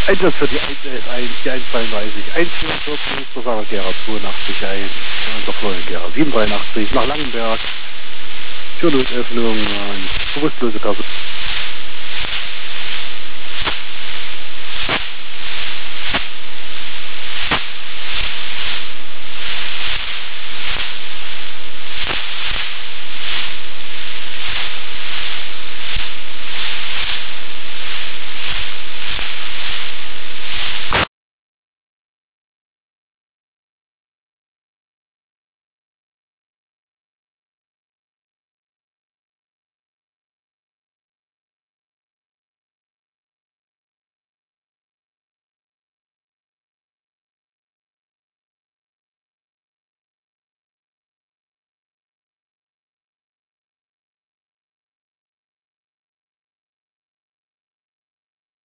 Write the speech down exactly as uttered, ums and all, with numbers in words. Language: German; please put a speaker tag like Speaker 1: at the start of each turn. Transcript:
Speaker 1: Einsatz für die eins elf eins, die eins zweiunddreißig, eins vierundvierzig, das war Gera zweiundachtzig ein, und der Florian Gera sieben dreiundachtzig nach Langenberg, für Notöffnung, bewusstlose Person.